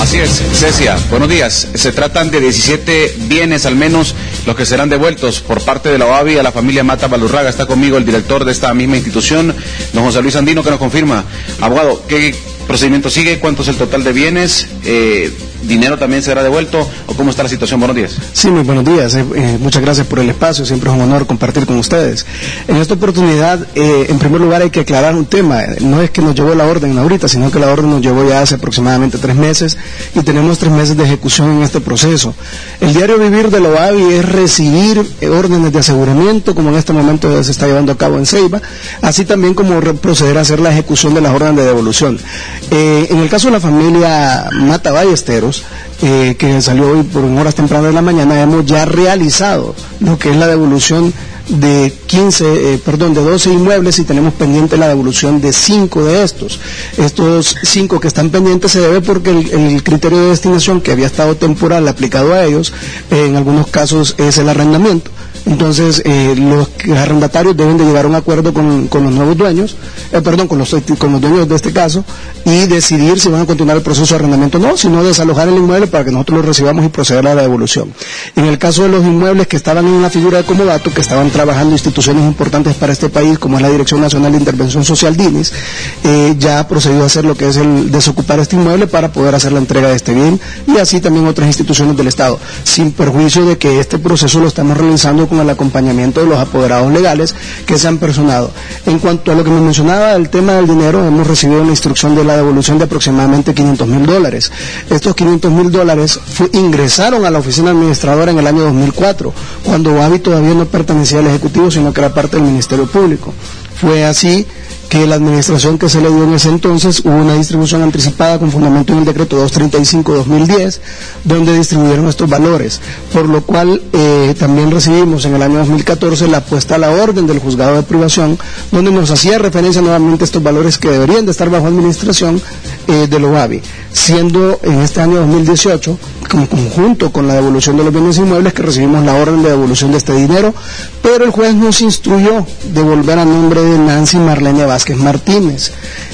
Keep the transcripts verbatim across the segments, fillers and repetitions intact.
Así es, Cecia, buenos días. Se tratan de diecisiete bienes al menos los que serán devueltos por parte de la O A V I a la familia Mata Valdurraga. Está conmigo el director de esta misma institución, don José Luis Andino, que nos confirma. Abogado, ¿qué procedimiento sigue? ¿Cuánto es el total de bienes? Eh, ¿Dinero también será devuelto? ¿O cómo está la situación? Buenos días. Sí, muy buenos días. Eh, eh, muchas gracias por el espacio. Siempre es un honor compartir con ustedes. En esta oportunidad, eh, en primer lugar, hay que aclarar un tema. No es que nos llevó la orden ahorita, sino que la orden nos llevó ya hace aproximadamente tres meses y tenemos tres meses de ejecución en este proceso. El diario vivir de la O A V I es recibir eh, órdenes de aseguramiento, como en este momento se está llevando a cabo en Ceiba, así también como proceder a hacer la ejecución de las órdenes de devolución. Eh, en el caso de la familia Mata Ballesteros, Eh, que salió hoy por horas tempranas de la mañana, hemos ya realizado lo que es la devolución de quince, eh, perdón, de doce inmuebles y tenemos pendiente la devolución de cinco de estos. Estos cinco que están pendientes se debe porque el, el criterio de destinación que había estado temporal aplicado a ellos, eh, en algunos casos es el arrendamiento. Entonces, eh, los arrendatarios deben de llegar a un acuerdo con, con los nuevos dueños, eh, perdón, con los, con los dueños de este caso, y decidir si van a continuar el proceso de arrendamiento o no, sino desalojar el inmueble para que nosotros lo recibamos y proceder a la devolución. En el caso de los inmuebles que estaban en la figura de comodato, que estaban trabajando instituciones importantes para este país, como es la Dirección Nacional de Intervención Social, D I N I S, eh, ya ha procedido a hacer lo que es el desocupar este inmueble para poder hacer la entrega de este bien, y así también otras instituciones del Estado, sin perjuicio de que este proceso lo estamos realizando con el acompañamiento de los apoderados legales que se han personado. En cuanto a lo que me mencionaba, el tema del dinero, hemos recibido una instrucción de la devolución de aproximadamente quinientos mil dólares. Estos quinientos mil dólares fue, ingresaron a la oficina administradora en el año dos mil cuatro, cuando O A V I todavía no pertenecía al Ejecutivo, sino que era parte del Ministerio Público. Fue así que la administración que se le dio en ese entonces hubo una distribución anticipada con fundamento en el decreto doscientos treinta y cinco guión dos mil diez, donde distribuyeron estos valores, por lo cual eh, también recibimos en el año dos mil catorce la puesta a la orden del juzgado de privación, donde nos hacía referencia nuevamente a estos valores que deberían de estar bajo administración eh, del O A V I, siendo en este año dos mil dieciocho, en conjunto con la devolución de los bienes inmuebles, que recibimos la orden de devolución de este dinero, pero el juez nos instruyó devolver a nombre de Nancy Marlene Vázquez Martínez,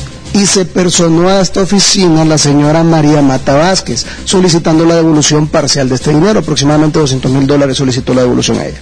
y se personó a esta oficina la señora María Mata Vázquez, solicitando la devolución parcial de este dinero. Aproximadamente doscientos mil dólares solicitó la devolución a ella.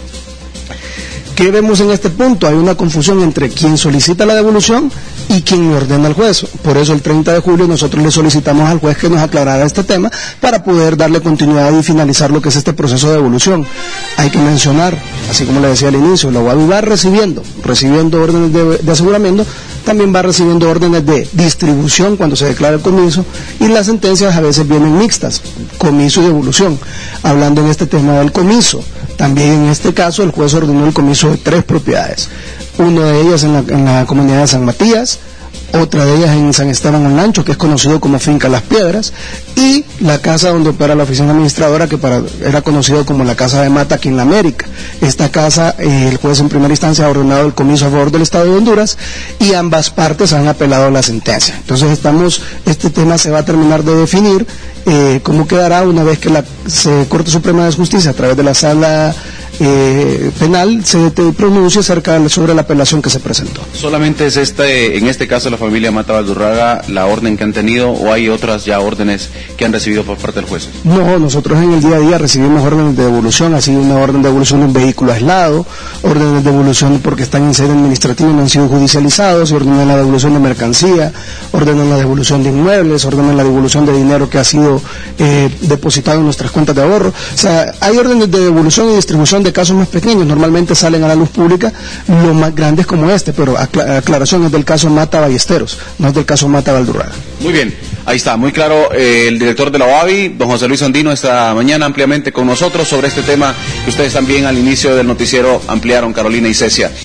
¿Qué vemos en este punto? Hay una confusión entre quien solicita la devolución y quien le ordena al juez. Por eso el treinta de julio nosotros le solicitamos al juez que nos aclarara este tema para poder darle continuidad y finalizar lo que es este proceso de devolución. Hay que mencionar, así como le decía al inicio, la O A V I va recibiendo, recibiendo órdenes de, de aseguramiento, también va recibiendo órdenes de distribución cuando se declara el comiso, y las sentencias a veces vienen mixtas, comiso y devolución. Hablando en este tema del comiso, también en este caso el juez ordenó el comiso de tres propiedades, una de ellas en la, en la comunidad de San Matías, otra de ellas en San Esteban Olancho, que es conocido como Finca Las Piedras, y la casa donde opera la oficina administradora, que para, era conocido como la Casa de Mata, aquí en la América. Esta casa, eh, el juez en primera instancia ha ordenado el comiso a favor del Estado de Honduras, y ambas partes han apelado la sentencia. Entonces estamos, este tema se va a terminar de definir, eh, cómo quedará una vez que la se, Corte Suprema de Justicia, a través de la Sala Eh, penal, se te pronuncia acerca de, sobre la apelación que se presentó. ¿Solamente es este, en este caso la familia Mata Valdurraga, la orden que han tenido, o hay otras ya órdenes que han recibido por parte del juez? No, nosotros en el día a día recibimos órdenes de devolución, ha sido una orden de devolución de un vehículo aislado, órdenes de devolución porque están en sede administrativa y no han sido judicializados, órdenes de la devolución de mercancía, órdenes de la devolución de inmuebles, órdenes de la devolución de dinero que ha sido eh, depositado en nuestras cuentas de ahorro. O sea, hay órdenes de devolución y distribución de casos más pequeños, normalmente salen a la luz pública los más grandes como este, pero acla aclaración, es del caso Mata Ballesteros, no es del caso Mata Valdurraga. Muy bien, ahí está, muy claro. Eh, el director de la O A V I, don José Luis Andino, esta mañana ampliamente con nosotros sobre este tema que ustedes también al inicio del noticiero ampliaron, Carolina y Cecia.